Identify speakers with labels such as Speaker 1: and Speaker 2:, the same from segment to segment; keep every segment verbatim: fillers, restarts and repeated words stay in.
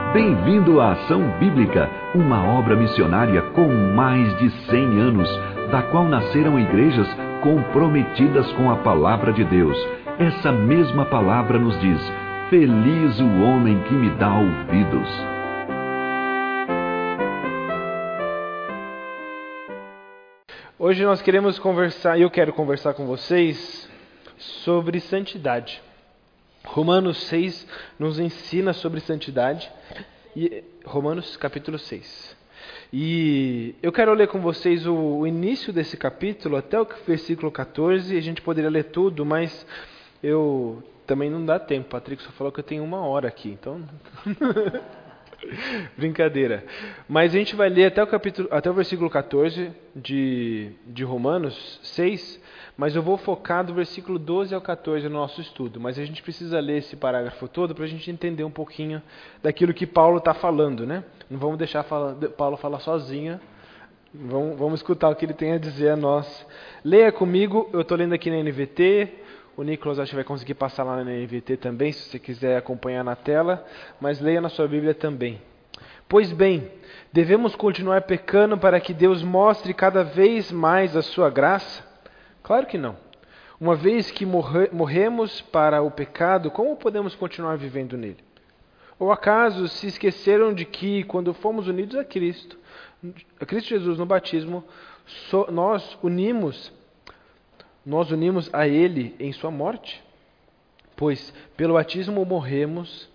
Speaker 1: Bem-vindo à Ação Bíblica, uma obra missionária com mais de cem anos, da qual nasceram igrejas comprometidas com a Palavra de Deus. Essa mesma palavra nos diz: feliz o homem que me dá ouvidos.
Speaker 2: Hoje nós queremos conversar, e eu quero conversar com vocês, sobre santidade. Romanos seis nos ensina sobre santidade, e Romanos capítulo seis. E eu quero ler com vocês o, o início desse capítulo até o versículo catorze, e a gente poderia ler tudo, mas eu também não dá tempo. Patrick só falou que eu tenho uma hora aqui, então... Brincadeira. Mas a gente vai ler até o, capítulo, até o versículo catorze de, de Romanos seis, mas eu vou focar do versículo doze ao catorze no nosso estudo. Mas a gente precisa ler esse parágrafo todo para a gente entender um pouquinho daquilo que Paulo está falando, né? Não vamos deixar fala, Paulo falar sozinho. Vamos, vamos escutar o que ele tem a dizer a nós. Leia comigo, eu estou lendo aqui na N V T. O Nicolas acho que vai conseguir passar lá na N V T também, se você quiser acompanhar na tela, mas leia na sua Bíblia também. Pois bem, devemos continuar pecando para que Deus mostre cada vez mais a sua graça? Claro que não. Uma vez que morre, morremos para o pecado, como podemos continuar vivendo nele? Ou acaso se esqueceram de que, quando fomos unidos a Cristo, a Cristo Jesus no batismo, so, nós unimos Nós unimos a Ele em sua morte? Pois pelo batismo morremos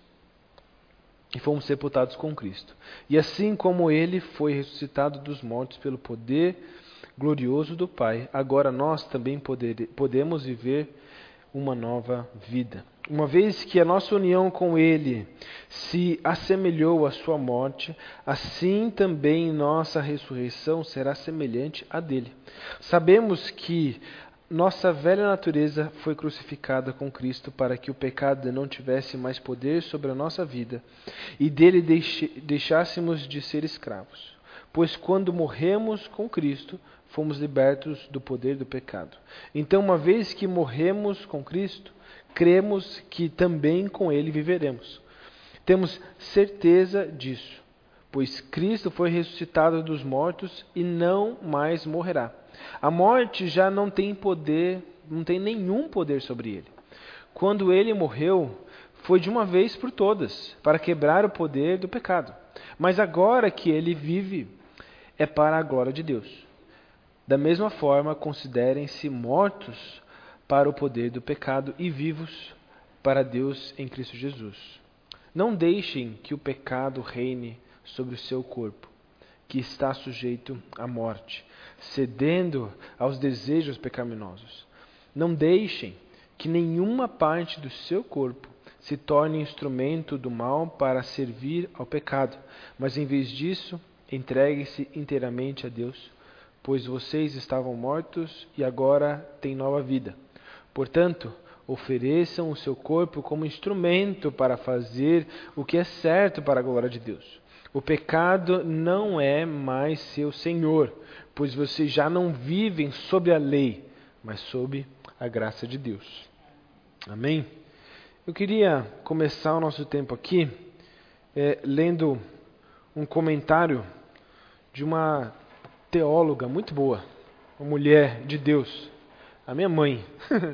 Speaker 2: e fomos sepultados com Cristo. E assim como Ele foi ressuscitado dos mortos pelo poder glorioso do Pai, agora nós também poder, podemos viver uma nova vida. Uma vez que a nossa união com Ele se assemelhou à sua morte, assim também nossa ressurreição será semelhante à dele. Sabemos que nossa velha natureza foi crucificada com Cristo para que o pecado não tivesse mais poder sobre a nossa vida e dele deixe, deixássemos de ser escravos. Pois quando morremos com Cristo, fomos libertos do poder do pecado. Então, uma vez que morremos com Cristo, cremos que também com Ele viveremos. Temos certeza disso, pois Cristo foi ressuscitado dos mortos e não mais morrerá. A morte já não tem poder, não tem nenhum poder sobre ele. Quando ele morreu, foi de uma vez por todas, para quebrar o poder do pecado. Mas agora que ele vive, é para a glória de Deus. Da mesma forma, considerem-se mortos para o poder do pecado e vivos para Deus em Cristo Jesus. Não deixem que o pecado reine sobre o seu corpo, que está sujeito à morte, cedendo aos desejos pecaminosos. Não deixem que nenhuma parte do seu corpo se torne instrumento do mal para servir ao pecado, mas em vez disso, entreguem-se inteiramente a Deus, pois vocês estavam mortos e agora têm nova vida. Portanto, ofereçam o seu corpo como instrumento para fazer o que é certo para a glória de Deus. O pecado não é mais seu senhor, pois vocês já não vivem sob a lei, mas sob a graça de Deus. Amém? Eu queria começar o nosso tempo aqui é, lendo um comentário de uma teóloga muito boa, uma mulher de Deus, a minha mãe.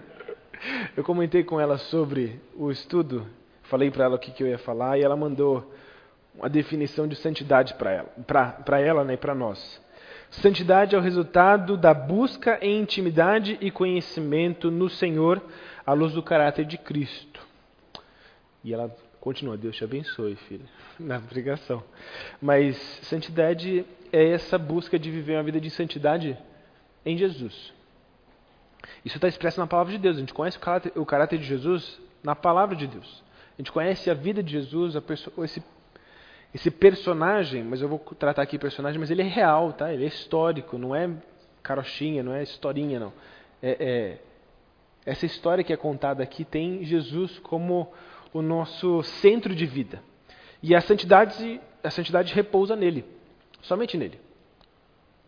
Speaker 2: Eu comentei com ela sobre o estudo, falei para ela o que, que eu ia falar e ela mandou uma definição de santidade para ela, para ela, né, e para nós. Santidade é o resultado da busca em intimidade e conhecimento no Senhor, à luz do caráter de Cristo. E ela continua: Deus te abençoe, filha, na pregação. Mas santidade é essa busca de viver uma vida de santidade em Jesus. Isso está expresso na palavra de Deus. A gente conhece o caráter, o caráter de Jesus na palavra de Deus. A gente conhece a vida de Jesus, a perso- esse Esse personagem, mas eu vou tratar aqui personagem, mas ele é real, tá? Ele é histórico, não é carochinha, não é historinha, não. É, é, essa história que é contada aqui tem Jesus como o nosso centro de vida. E a santidade, a santidade repousa nele, somente nele.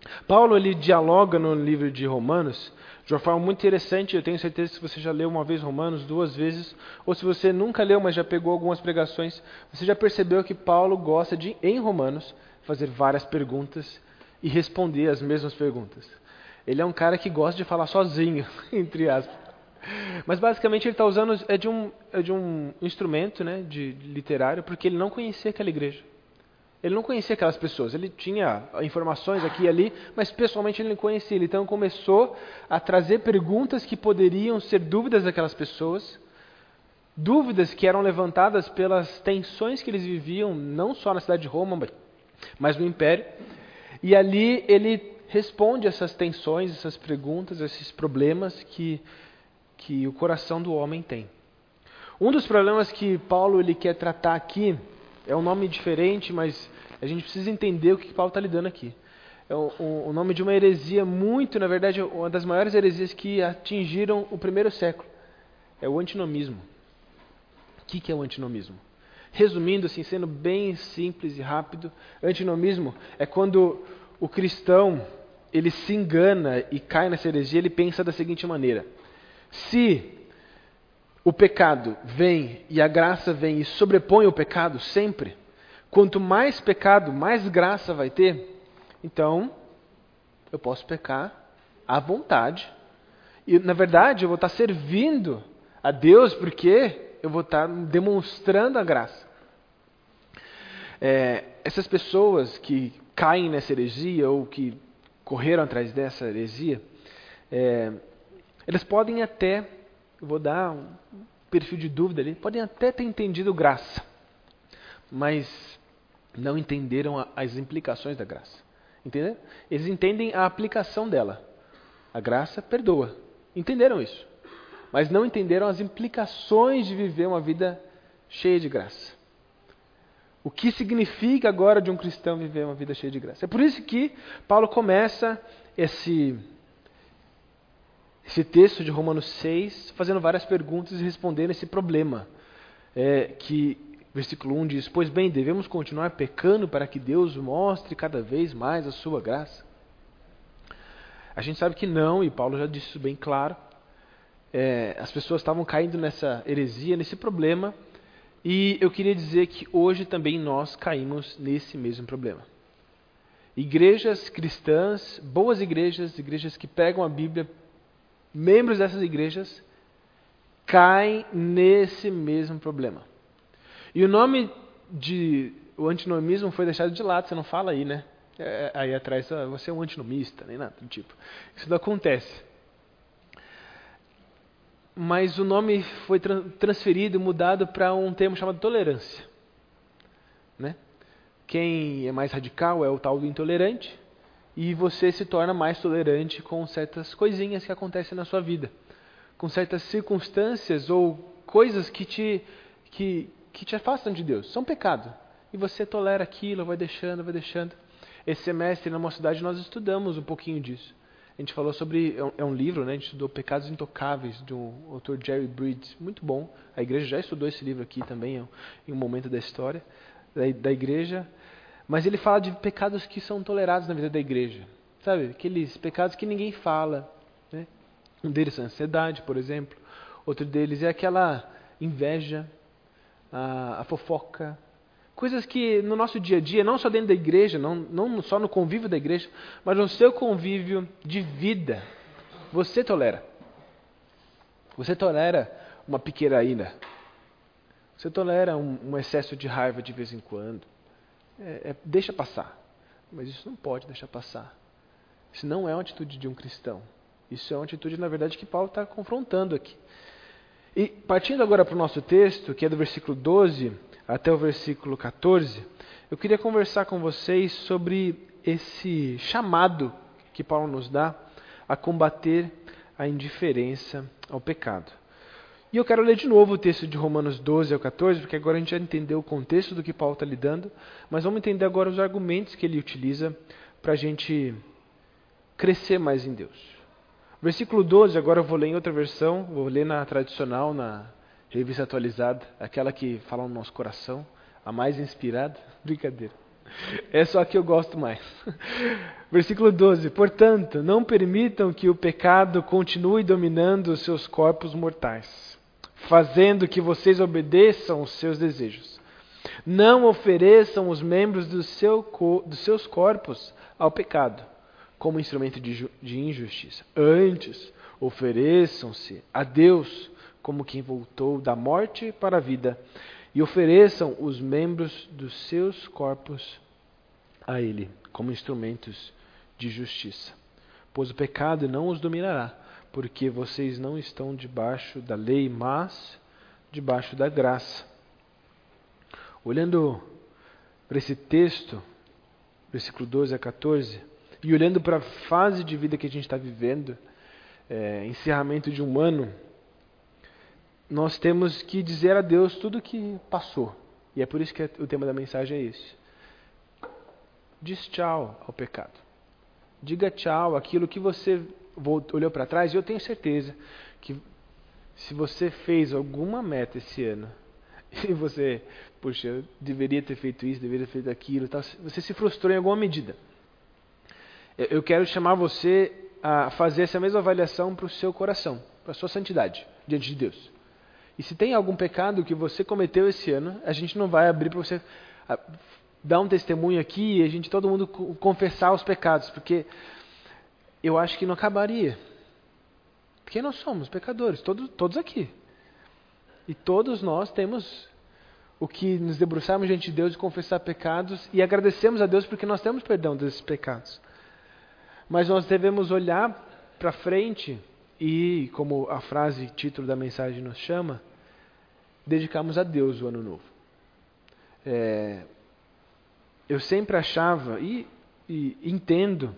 Speaker 2: Paulo ele dialoga no livro de Romanos de uma forma muito interessante. Eu tenho certeza que você já leu uma vez Romanos, duas vezes, ou se você nunca leu, mas já pegou algumas pregações, você já percebeu que Paulo gosta de, em Romanos, fazer várias perguntas e responder as mesmas perguntas. Ele é um cara que gosta de falar sozinho, entre aspas. Mas basicamente ele está usando é de um, é de um instrumento, né, de, de literário, porque ele não conhecia aquela igreja. Ele não conhecia aquelas pessoas. Ele tinha informações aqui e ali, mas pessoalmente ele não conhecia. Então começou a trazer perguntas que poderiam ser dúvidas daquelas pessoas, dúvidas que eram levantadas pelas tensões que eles viviam, não só na cidade de Roma, mas no Império. E ali ele responde essas tensões, essas perguntas, esses problemas que que o coração do homem tem. Um dos problemas que Paulo ele quer tratar aqui é um nome diferente, mas a gente precisa entender o que Paulo está lidando aqui. É o, o, o nome de uma heresia muito, na verdade, uma das maiores heresias que atingiram o primeiro século. É o antinomismo. O que, que é o antinomismo? Resumindo, assim, sendo bem simples e rápido, antinomismo é quando o cristão ele se engana e cai nessa heresia. Ele pensa da seguinte maneira: se o pecado vem e a graça vem e sobrepõe o pecado sempre, quanto mais pecado, mais graça vai ter, então eu posso pecar à vontade. E na verdade eu vou estar servindo a Deus porque eu vou estar demonstrando a graça. É, essas pessoas que caem nessa heresia ou que correram atrás dessa heresia, é, eles podem até, eu vou dar um perfil de dúvida ali, podem até ter entendido graça, mas não entenderam as implicações da graça. Entenderam? Eles entendem a aplicação dela. A graça perdoa. Entenderam isso. Mas não entenderam as implicações de viver uma vida cheia de graça. O que significa agora de um cristão viver uma vida cheia de graça. É por isso que Paulo começa esse... esse texto de Romanos seis, fazendo várias perguntas e respondendo esse problema. É, que, versículo um diz: pois bem, devemos continuar pecando para que Deus mostre cada vez mais a sua graça? A gente sabe que não, e Paulo já disse isso bem claro. É, as pessoas estavam caindo nessa heresia, nesse problema, e eu queria dizer que hoje também nós caímos nesse mesmo problema. Igrejas cristãs, boas igrejas, igrejas que pegam a Bíblia, membros dessas igrejas caem nesse mesmo problema. E o nome de o antinomismo foi deixado de lado, você não fala aí, né? É, aí atrás, ah, você é um antinomista, nem nada do tipo. Isso não acontece. Mas o nome foi tra- transferido, mudado para um termo chamado tolerância. Né? Quem é mais radical é o tal do intolerante, e você se torna mais tolerante com certas coisinhas que acontecem na sua vida, com certas circunstâncias ou coisas que te, que, que te afastam de Deus. São pecado. E você tolera aquilo, vai deixando, vai deixando. Esse semestre na Mocidade nós estudamos um pouquinho disso. A gente falou sobre, é um, é um livro, né? A gente estudou Pecados Intocáveis, do autor Jerry Bridges. Muito bom. A igreja já estudou esse livro aqui também, em um momento da história da, da igreja. Mas ele fala de pecados que são tolerados na vida da igreja. Sabe? Aqueles pecados que ninguém fala. Né? Um deles é a ansiedade, por exemplo. Outro deles é aquela inveja, a, a fofoca. Coisas que no nosso dia a dia, não só dentro da igreja, não, não só no convívio da igreja, mas no seu convívio de vida, você tolera. Você tolera uma piqueraína. Você tolera um, um excesso de raiva de vez em quando. É, é, deixa passar. Mas isso não pode deixar passar. Isso não é uma atitude de um cristão. Isso é uma atitude, na verdade, que Paulo está confrontando aqui. E partindo agora para o nosso texto, que é do versículo doze até o versículo catorze, eu queria conversar com vocês sobre esse chamado que Paulo nos dá a combater a indiferença ao pecado. E eu quero ler de novo o texto de Romanos doze ao catorze, porque agora a gente já entendeu o contexto do que Paulo está lidando, mas vamos entender agora os argumentos que ele utiliza para a gente crescer mais em Deus. Versículo doze, agora eu vou ler em outra versão, vou ler na tradicional, na revista atualizada, aquela que fala no nosso coração, a mais inspirada. Brincadeira. É só que eu gosto mais. Versículo doze. Portanto, não permitam que o pecado continue dominando os seus corpos mortais, fazendo que vocês obedeçam os seus desejos. Não ofereçam os membros do seu, dos seus corpos ao pecado, como instrumento de, de injustiça. Antes, ofereçam-se a Deus como quem voltou da morte para a vida, e ofereçam os membros dos seus corpos a Ele, como instrumentos de justiça. Pois o pecado não os dominará, porque vocês não estão debaixo da lei, mas debaixo da graça. Olhando para esse texto, versículo doze a catorze, e olhando para a fase de vida que a gente está vivendo, é, encerramento de um ano, nós temos que dizer a Deus tudo o que passou. E é por isso que o tema da mensagem é esse. Diz tchau ao pecado. Diga tchau àquilo que você olhou para trás. E eu tenho certeza que se você fez alguma meta esse ano, e você, puxa, eu deveria ter feito isso, deveria ter feito aquilo, tal, você se frustrou em alguma medida. Eu quero chamar você a fazer essa mesma avaliação para o seu coração, para a sua santidade diante de Deus. E se tem algum pecado que você cometeu esse ano, a gente não vai abrir para você dar um testemunho aqui e a gente, todo mundo confessar os pecados, porque eu acho que não acabaria. Porque nós somos pecadores, todos, todos aqui. E todos nós temos o que nos debruçarmos diante de Deus e confessar pecados e agradecemos a Deus porque nós temos perdão desses pecados. Mas nós devemos olhar para frente e, como a frase, título da mensagem nos chama, dedicarmos a Deus o ano novo. É, eu sempre achava e, e entendo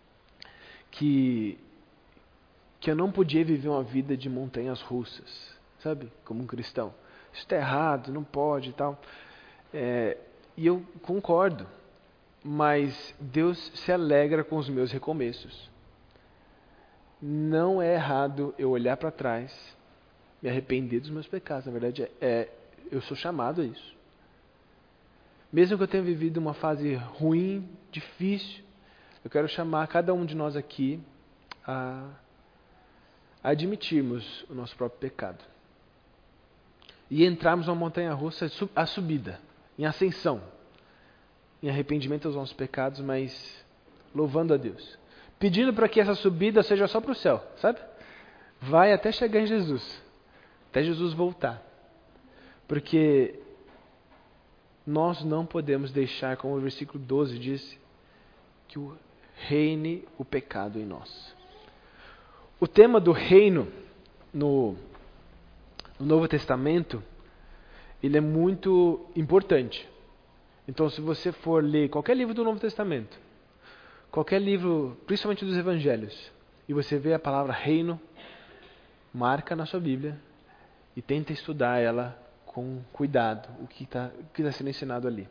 Speaker 2: que, que eu não podia viver uma vida de montanhas russas, sabe? Como um cristão. Isso está errado, não pode e tal. É, e eu concordo, mas Deus se alegra com os meus recomeços. Não é errado eu olhar para trás, me arrepender dos meus pecados. Na verdade, é, é, eu sou chamado a isso. Mesmo que eu tenha vivido uma fase ruim, difícil, eu quero chamar cada um de nós aqui a, a admitirmos o nosso próprio pecado. E entrarmos numa montanha-russa, a subida, em ascensão, em arrependimento aos nossos pecados, mas louvando a Deus. Pedindo para que essa subida seja só para o céu, sabe? Vai até chegar em Jesus. Até Jesus voltar. Porque nós não podemos deixar, como o versículo doze diz, que o reine o pecado em nós. O tema do reino no, no Novo Testamento, ele é muito importante. Então, se você for ler qualquer livro do Novo Testamento, qualquer livro, principalmente dos Evangelhos, e você vê a palavra reino, marca na sua Bíblia e tenta estudar ela com cuidado, o que está que tá sendo ensinado ali.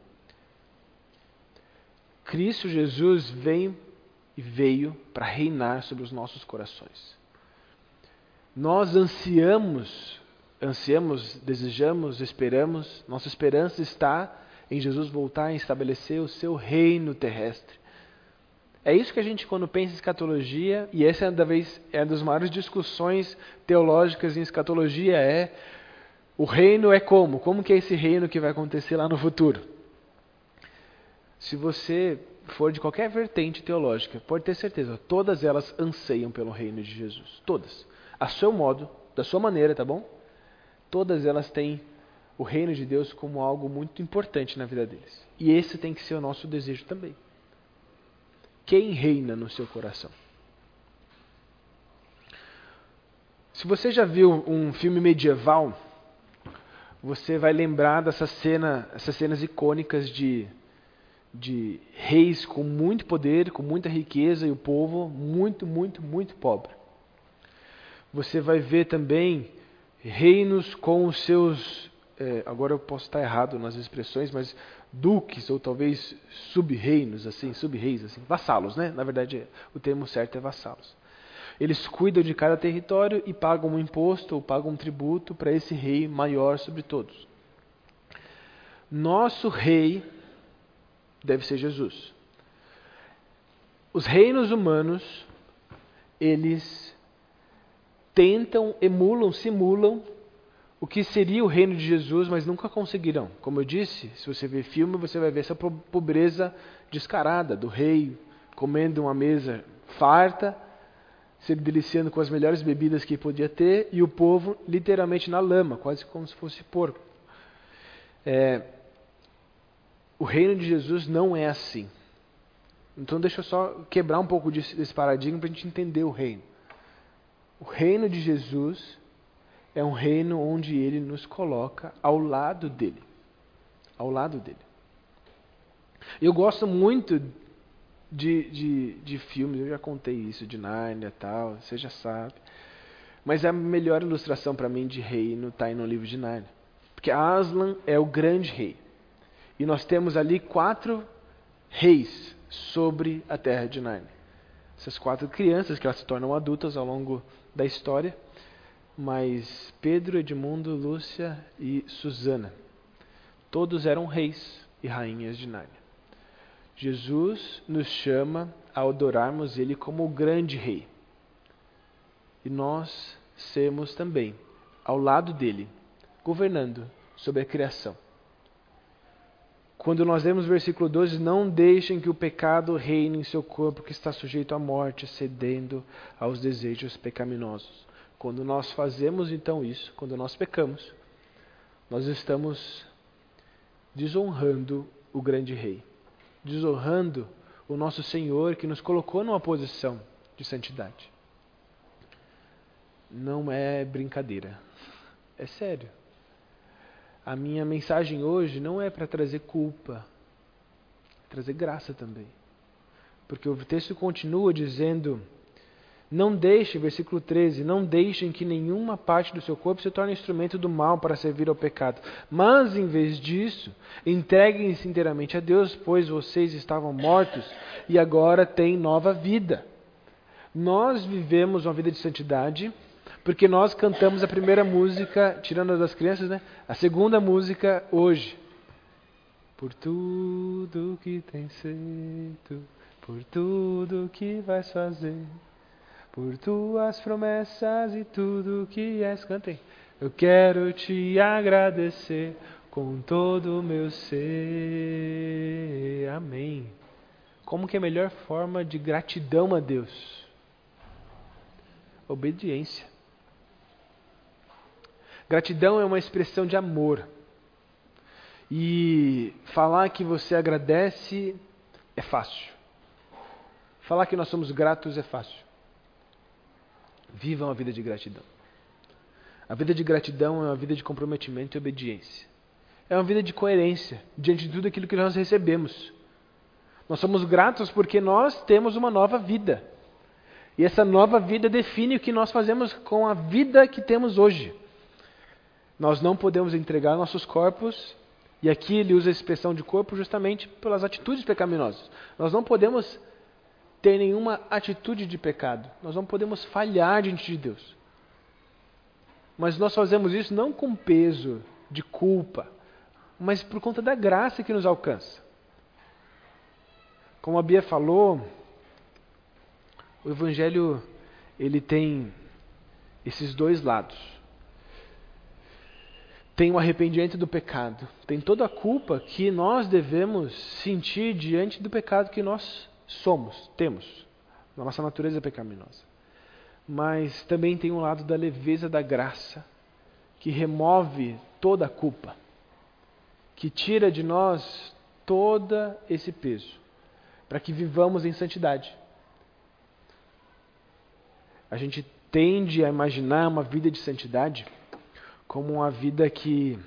Speaker 2: Cristo Jesus vem e veio para reinar sobre os nossos corações. Nós ansiamos, ansiamos, desejamos, esperamos, nossa esperança está em Jesus voltar e estabelecer o seu reino terrestre. É isso que a gente, quando pensa em escatologia, e essa é uma das, é uma das maiores discussões teológicas em escatologia, é o reino é como? Como que é esse reino que vai acontecer lá no futuro? Se você for de qualquer vertente teológica, pode ter certeza, todas elas anseiam pelo reino de Jesus. Todas. A seu modo, da sua maneira, tá bom? Todas elas têm o reino de Deus como algo muito importante na vida deles. E esse tem que ser o nosso desejo também. Quem reina no seu coração? Se você já viu um filme medieval, você vai lembrar dessa cena, essas cenas icônicas de, de reis com muito poder, com muita riqueza e o povo muito, muito, muito pobre. Você vai ver também reinos com os seus, é, agora eu posso estar errado nas expressões, mas duques ou talvez sub-reinos, assim, sub-reis, assim, vassalos, né? Na verdade, o termo certo é vassalos. Eles cuidam de cada território e pagam um imposto ou pagam um tributo para esse rei maior sobre todos. Nosso rei deve ser Jesus. Os reinos humanos, eles tentam, emulam, simulam o que seria o reino de Jesus, mas nunca conseguirão. Como eu disse, se você ver filme, você vai ver essa pobreza descarada do rei comendo uma mesa farta, se deliciando com as melhores bebidas que podia ter, e o povo literalmente na lama, quase como se fosse porco. É, o reino de Jesus não é assim. Então deixa eu só quebrar um pouco desse, desse paradigma para a gente entender o reino. O reino de Jesus é um reino onde Ele nos coloca ao lado dele. Ao lado dele. Eu gosto muito de, de, de filmes, eu já contei isso, de Nárnia e tal, você já sabe. Mas a melhor ilustração para mim de reino está aí no livro de Nárnia. Porque Aslan é o grande rei. E nós temos ali quatro reis sobre a terra de Nárnia. Essas quatro crianças que elas se tornam adultas ao longo da história. Mas Pedro, Edmundo, Lúcia e Susana, todos eram reis e rainhas de Nárnia. Jesus nos chama a adorarmos Ele como o grande rei. E nós sermos também ao lado dele, governando sobre a criação. Quando nós lemos o versículo doze, não deixem que o pecado reine em seu corpo que está sujeito à morte, cedendo aos desejos pecaminosos. Quando nós fazemos então isso, quando nós pecamos, nós estamos desonrando o grande rei, desonrando o nosso Senhor que nos colocou numa posição de santidade. Não é brincadeira, é sério. A minha mensagem hoje não é para trazer culpa, é trazer graça também. Porque o texto continua dizendo: não deixe, versículo treze, não deixem que nenhuma parte do seu corpo se torne instrumento do mal para servir ao pecado. Mas, em vez disso, entreguem-se inteiramente a Deus, pois vocês estavam mortos e agora têm nova vida. Nós vivemos uma vida de santidade porque nós cantamos a primeira música, tirando a das crianças, né? A segunda música hoje. Por tudo que tens feito, por tudo que vais fazer, por tuas promessas e tudo que és. Cantem. Eu quero te agradecer com todo o meu ser. Amém. Como que é a melhor forma de gratidão a Deus? Obediência. Gratidão é uma expressão de amor. E falar que você agradece é fácil. Falar que nós somos gratos é fácil. Vivam a vida de gratidão. A vida de gratidão é uma vida de comprometimento e obediência. É uma vida de coerência diante de tudo aquilo que nós recebemos. Nós somos gratos porque nós temos uma nova vida. E essa nova vida define o que nós fazemos com a vida que temos hoje. Nós não podemos entregar nossos corpos, e aqui ele usa a expressão de corpo justamente pelas atitudes pecaminosas. Nós não podemos ter nenhuma atitude de pecado. Nós não podemos falhar diante de Deus. Mas nós fazemos isso não com peso de culpa, mas por conta da graça que nos alcança. Como a Bia falou, o Evangelho ele tem esses dois lados. Tem o arrependimento do pecado, tem toda a culpa que nós devemos sentir diante do pecado que nós somos, temos, na nossa natureza pecaminosa. Mas também tem um lado da leveza da graça, que remove toda a culpa, que tira de nós todo esse peso, para que vivamos em santidade. A gente tende a imaginar uma vida de santidade como uma vida que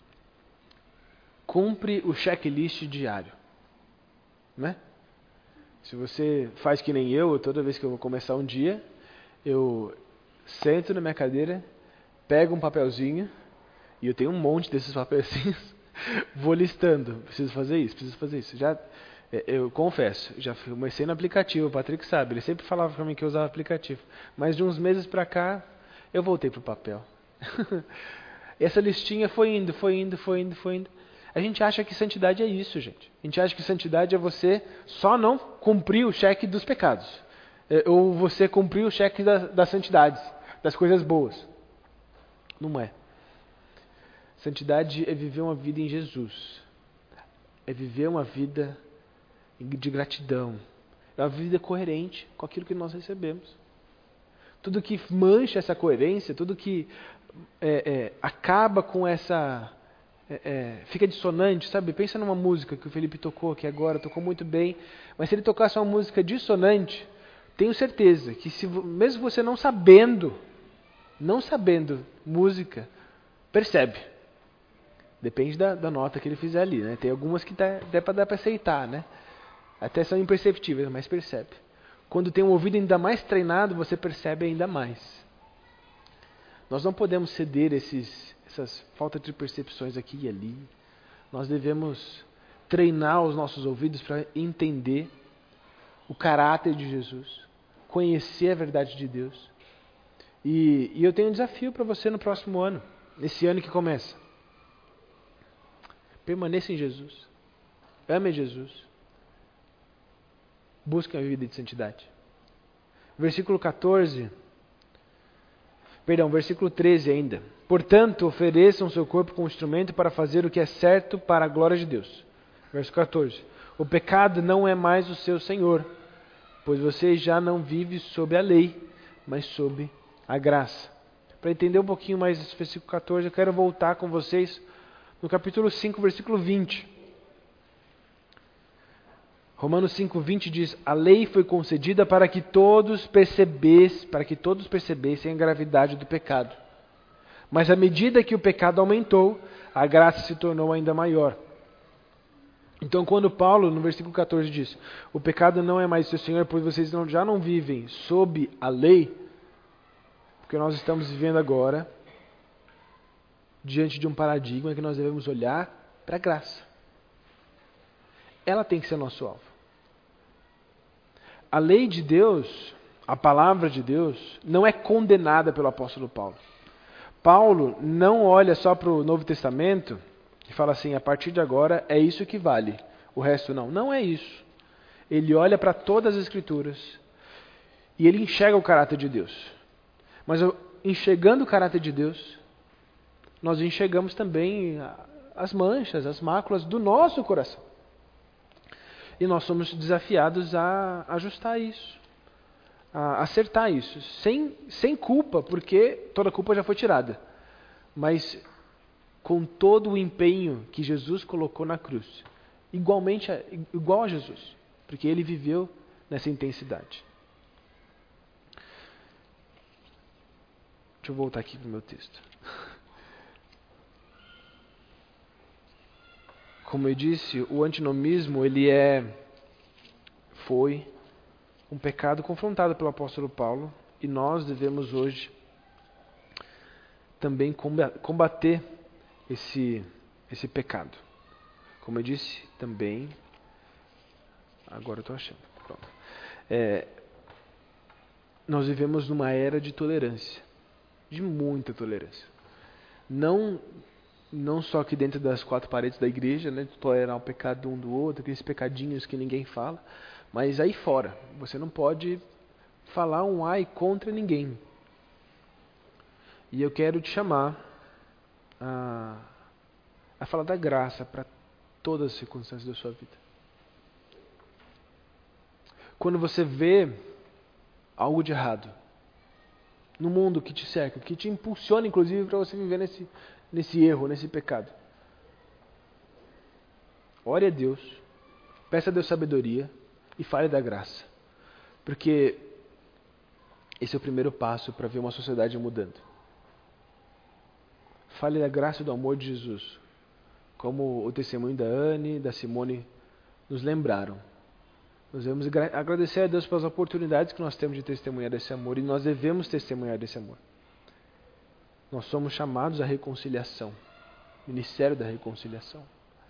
Speaker 2: cumpre o checklist diário, né? Se você faz que nem eu, toda vez que eu vou começar um dia, eu sento na minha cadeira, pego um papelzinho, e eu tenho um monte desses papelzinhos, vou listando, preciso fazer isso, preciso fazer isso. Já, eu confesso, já comecei no aplicativo, o Patrick sabe, ele sempre falava para mim que eu usava aplicativo, mas de uns meses para cá, eu voltei para o papel. Essa listinha foi indo, foi indo, foi indo, foi indo. A gente acha que santidade é isso, gente. A gente acha que santidade é você só não cumprir o cheque dos pecados. É, ou você cumprir o cheque da, das santidades, das coisas boas. Não é. Santidade é viver uma vida em Jesus. É viver uma vida de gratidão. É uma vida coerente com aquilo que nós recebemos. Tudo que mancha essa coerência, tudo que é, é, acaba com essa... É, é, fica dissonante, sabe? Pensa numa música que o Felipe tocou aqui agora, tocou muito bem. Mas se ele tocasse uma música dissonante, tenho certeza que se, mesmo você não sabendo, não sabendo música, percebe. Depende da, da nota que ele fizer ali, né? Tem algumas que dá, dá para dar para aceitar, né? Até são imperceptíveis, mas percebe. Quando tem um ouvido ainda mais treinado, você percebe ainda mais. Nós não podemos ceder esses, essas faltas de percepções aqui e ali. Nós devemos treinar os nossos ouvidos para entender o caráter de Jesus, conhecer a verdade de Deus. E, e eu tenho um desafio para você no próximo ano, nesse ano que começa. Permaneça em Jesus. Ame Jesus. Busque uma vida de santidade. Versículo catorze. Perdão, versículo treze ainda. Portanto, ofereçam seu corpo como instrumento para fazer o que é certo para a glória de Deus. Verso catorze. O pecado não é mais o seu senhor, pois você já não vive sob a lei, mas sob a graça. Para entender um pouquinho mais esse versículo catorze, eu quero voltar com vocês no capítulo cinco, versículo vinte. Romanos cinco, vinte diz: a lei foi concedida para que todos percebessem, para que todos percebessem a gravidade do pecado. Mas à medida que o pecado aumentou, a graça se tornou ainda maior. Então, quando Paulo, no versículo catorze, diz: o pecado não é mais seu senhor, pois vocês não, já não vivem sob a lei, porque nós estamos vivendo agora diante de um paradigma que nós devemos olhar para a graça. Ela tem que ser nosso alvo. A lei de Deus, a palavra de Deus, não é condenada pelo apóstolo Paulo. Paulo não olha só para o Novo Testamento e fala assim: a partir de agora é isso que vale, o resto não. Não é isso. Ele olha para todas as Escrituras e ele enxerga o caráter de Deus. Mas enxergando o caráter de Deus, nós enxergamos também as manchas, as máculas do nosso coração. E nós somos desafiados a ajustar isso, a acertar isso, sem, sem culpa, porque toda culpa já foi tirada, mas com todo o empenho que Jesus colocou na cruz, igualmente, igual a Jesus, porque ele viveu nessa intensidade. Deixa eu voltar aqui para o meu texto. Como eu disse, o antinomismo, ele é, foi um pecado confrontado pelo apóstolo Paulo, e nós devemos hoje também combater esse, esse pecado. Como eu disse, também, agora eu estou achando, pronto. É, nós vivemos numa era de tolerância, de muita tolerância. Não... Não só aqui dentro das quatro paredes da igreja, né, de tolerar o pecado um do outro, aqueles pecadinhos que ninguém fala, mas aí fora, você não pode falar um ai contra ninguém. E eu quero te chamar a, a falar da graça para todas as circunstâncias da sua vida. Quando você vê algo de errado no mundo que te cerca, que te impulsiona inclusive para você viver nesse nesse erro, nesse pecado, ore a Deus, peça a Deus sabedoria e fale da graça, porque esse é o primeiro passo para ver uma sociedade mudando. Fale da graça e do amor de Jesus, como o testemunho da Anne, da Simone nos lembraram. Nós devemos agradecer a Deus pelas oportunidades que nós temos de testemunhar desse amor, e nós devemos testemunhar desse amor. Nós somos chamados à reconciliação, Ministério da Reconciliação.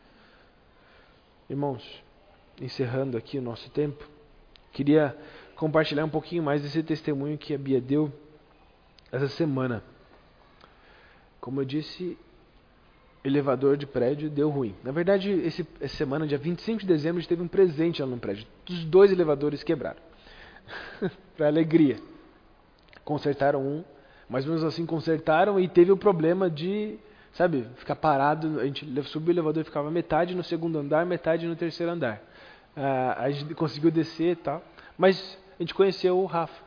Speaker 2: Irmãos, encerrando aqui o nosso tempo, queria compartilhar um pouquinho mais desse testemunho que a Bia deu essa semana. Como eu disse, elevador de prédio deu ruim. Na verdade, esse, essa semana, dia vinte e cinco de dezembro, a gente teve um presente lá no prédio. Os dois elevadores quebraram. Para alegria. Consertaram um, mas mesmo assim consertaram e teve o problema de, sabe, ficar parado. A gente subiu o elevador e ficava metade no segundo andar, metade no terceiro andar. Ah, a gente conseguiu descer e tal. Mas a gente conheceu o Rafa.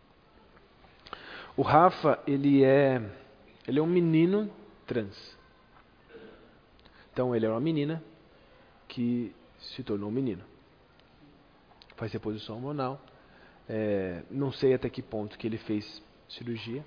Speaker 2: O Rafa, ele é, ele é um menino trans. Então ele é uma menina que se tornou um menino. Faz reposição hormonal. É, não sei até que ponto que ele fez cirurgia.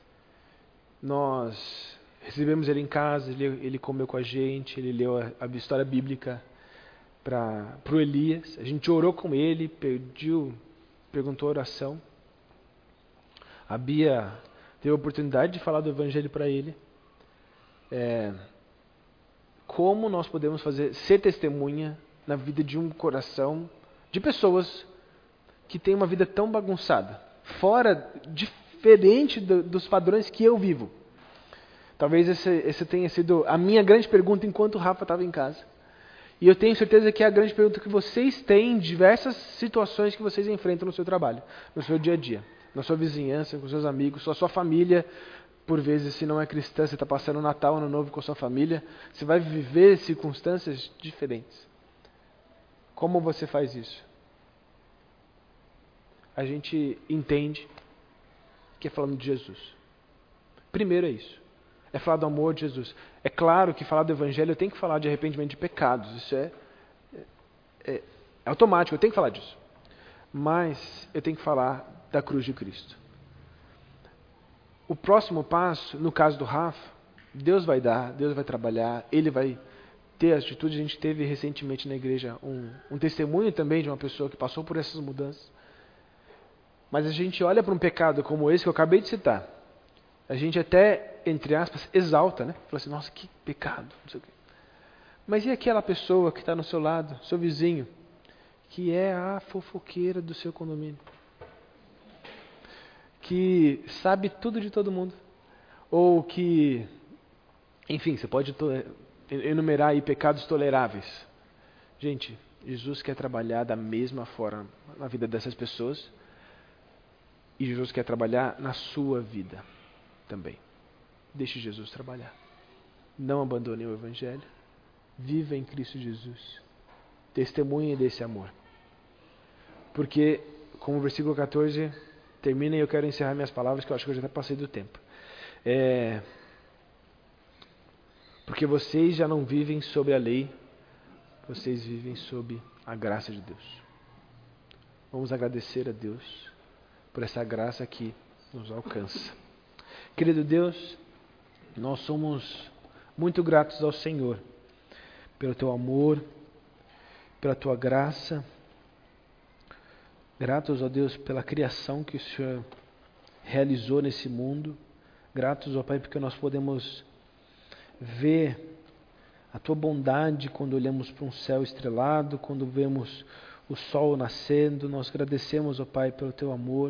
Speaker 2: Nós recebemos ele em casa, ele, ele comeu com a gente, ele leu a, a história bíblica para o Elias. A gente orou com ele, pediu, perguntou oração. A Bia teve a oportunidade de falar do Evangelho para ele. É, como nós podemos fazer, ser testemunha na vida de um coração de pessoas que têm uma vida tão bagunçada, fora, diferente do, dos padrões que eu vivo. Talvez esse, esse tenha sido a minha grande pergunta enquanto o Rafa estava em casa. E eu tenho certeza que é a grande pergunta que vocês têm em diversas situações que vocês enfrentam no seu trabalho, no seu dia a dia, na sua vizinhança, com seus amigos, com a sua família. Por vezes, se não é cristã, você está passando o Natal, Ano Novo com a sua família, você vai viver circunstâncias diferentes. Como você faz isso? A gente entende que é falando de Jesus. Primeiro é isso. É falar do amor de Jesus. É claro que falar do Evangelho eu tenho que falar de arrependimento de pecados. Isso é, é, é automático, eu tenho que falar disso. Mas eu tenho que falar da cruz de Cristo. O próximo passo, no caso do Rafa, Deus vai dar, Deus vai trabalhar, Ele vai ter a atitude. A gente teve recentemente na igreja um, um testemunho também de uma pessoa que passou por essas mudanças. Mas a gente olha para um pecado como esse que eu acabei de citar. A gente até, entre aspas, exalta, né? Fala assim, nossa, que pecado, não sei o quê. Mas e aquela pessoa que está no seu lado, seu vizinho, que é a fofoqueira do seu condomínio? Que sabe tudo de todo mundo. Ou que, enfim, você pode enumerar aí pecados toleráveis. Gente, Jesus quer trabalhar da mesma forma na vida dessas pessoas. E Jesus quer trabalhar na sua vida também. Deixe Jesus trabalhar. Não abandone o Evangelho. Viva em Cristo Jesus. Testemunhe desse amor. Porque, como o versículo catorze termina, e eu quero encerrar minhas palavras, que eu acho que eu já até passei do tempo. É, porque vocês já não vivem sob a lei, vocês vivem sob a graça de Deus. Vamos agradecer a Deus por essa graça que nos alcança. Querido Deus, nós somos muito gratos ao Senhor pelo Teu amor, pela Tua graça. Gratos, ó Deus, pela criação que o Senhor realizou nesse mundo. Gratos, ó Pai, porque nós podemos ver a Tua bondade quando olhamos para um céu estrelado, quando vemos o sol nascendo. Nós agradecemos, ó Pai, pelo Teu amor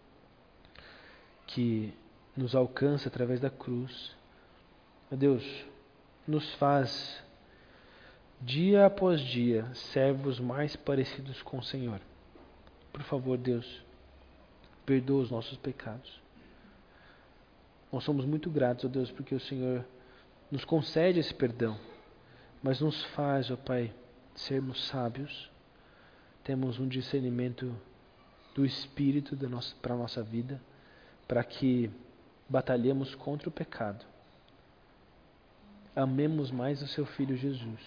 Speaker 2: que nos alcança através da cruz. Ó Deus, nos faz dia após dia servos mais parecidos com o Senhor. Por favor, Deus, perdoa os nossos pecados. Nós somos muito gratos, ó Deus, porque o Senhor nos concede esse perdão, mas nos faz, ó Pai, sermos sábios. Temos um discernimento do Espírito para a nossa vida, para que batalhemos contra o pecado. Amemos mais o Seu Filho Jesus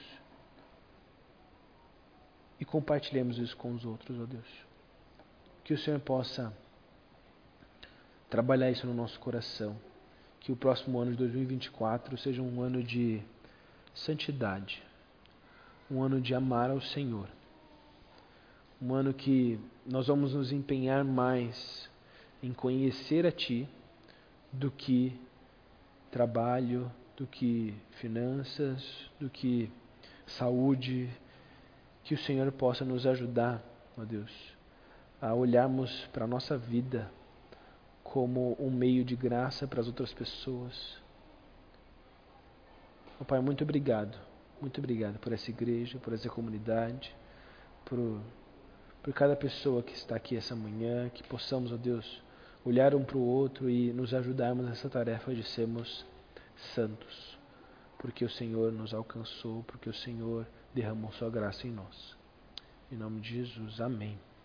Speaker 2: e compartilhemos isso com os outros, ó Deus. Que o Senhor possa trabalhar isso no nosso coração. Que o próximo ano de dois mil e vinte e quatro seja um ano de santidade, um ano de amar ao Senhor, um ano que nós vamos nos empenhar mais em conhecer a Ti do que trabalho, do que finanças, do que saúde. Que o Senhor possa nos ajudar, ó Deus, a olharmos para a nossa vida como um meio de graça para as outras pessoas. Ó Pai, muito obrigado. Muito obrigado por essa igreja, por essa comunidade, por, por cada pessoa que está aqui essa manhã, que possamos, ó Deus, olhar um para o outro e nos ajudarmos nessa tarefa de sermos santos, porque o Senhor nos alcançou, porque o Senhor derramou sua graça em nós. Em nome de Jesus, amém.